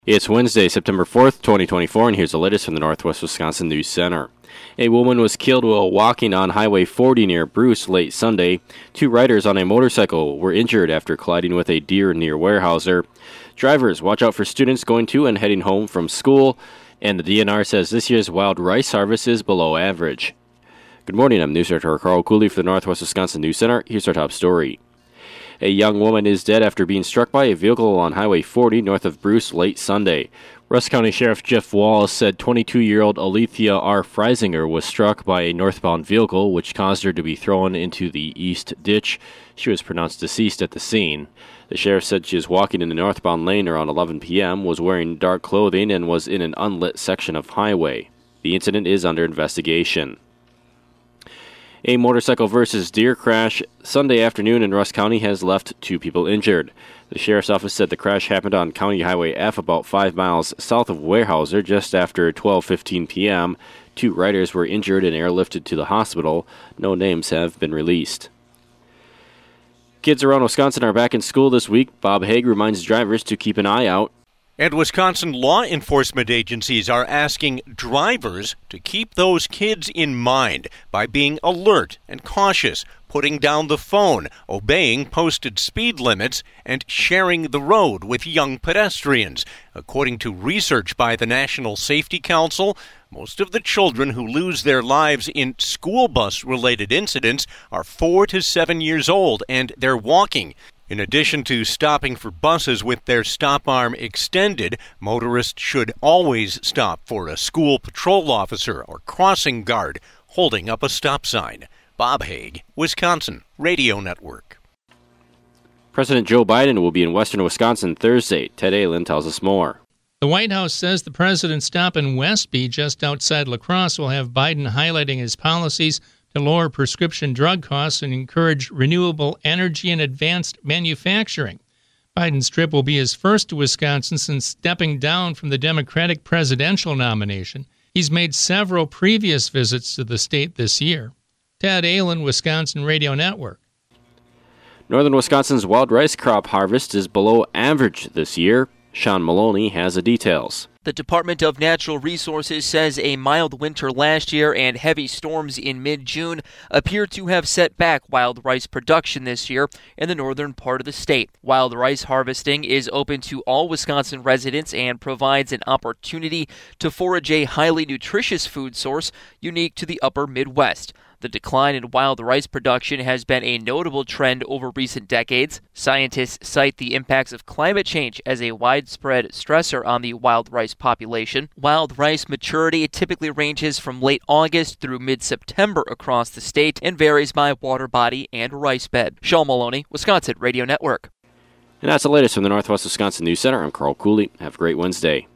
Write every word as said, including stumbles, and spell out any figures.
It's Wednesday, September fourth, twenty twenty-four, and here's the latest from the Northwest Wisconsin News Center. A woman was killed while walking on Highway forty near Bruce late Sunday. Two riders on a motorcycle were injured after colliding with a deer near Weyerhaeuser. Drivers, watch out for students going to and heading home from school. And the D N R says this year's wild rice harvest is below average. Good morning, I'm News Director Carl Cooley for the Northwest Wisconsin News Center. Here's our top story. A young woman is dead after being struck by a vehicle on Highway forty north of Bruce late Sunday. Rusk County Sheriff Jeff Wallace said twenty-two-year-old Alethea R. Freisinger was struck by a northbound vehicle, which caused her to be thrown into the east ditch. She was pronounced deceased at the scene. The sheriff said she was walking in the northbound lane around eleven p.m., was wearing dark clothing, and was in an unlit section of highway. The incident is under investigation. A motorcycle versus deer crash Sunday afternoon in Rusk County has left two people injured. The sheriff's office said the crash happened on County Highway F about five miles south of Weyerhaeuser just after twelve fifteen p.m. Two riders were injured and airlifted to the hospital. No names have been released. Kids around Wisconsin are back in school this week. Bob Haig reminds drivers to keep an eye out. And Wisconsin law enforcement agencies are asking drivers to keep those kids in mind by being alert and cautious, putting down the phone, obeying posted speed limits, and sharing the road with young pedestrians. According to research by the National Safety Council, most of the children who lose their lives in school bus-related incidents are four to seven years old, and they're walking. In addition to stopping for buses with their stop arm extended, motorists should always stop for a school patrol officer or crossing guard holding up a stop sign. Bob Haig, Wisconsin Radio Network. President Joe Biden will be in western Wisconsin Thursday. Ted Allen tells us more. The White House says the president's stop in Westby, just outside La Crosse, will have Biden highlighting his policies to lower prescription drug costs and encourage renewable energy and advanced manufacturing. Biden's trip will be his first to Wisconsin since stepping down from the Democratic presidential nomination. He's made several previous visits to the state this year. Ted Allen, Wisconsin Radio Network. Northern Wisconsin's wild rice crop harvest is below average this year. Sean Maloney has the details. The Department of Natural Resources says a mild winter last year and heavy storms in mid-June appear to have set back wild rice production this year in the northern part of the state. Wild rice harvesting is open to all Wisconsin residents and provides an opportunity to forage a highly nutritious food source unique to the upper Midwest. The decline in wild rice production has been a notable trend over recent decades. Scientists cite the impacts of climate change as a widespread stressor on the wild rice population. Wild rice maturity typically ranges from late August through mid-September across the state and varies by water body and rice bed. Sean Maloney, Wisconsin Radio Network. And that's the latest from the Northwest Wisconsin News Center. I'm Carl Cooley. Have a great Wednesday.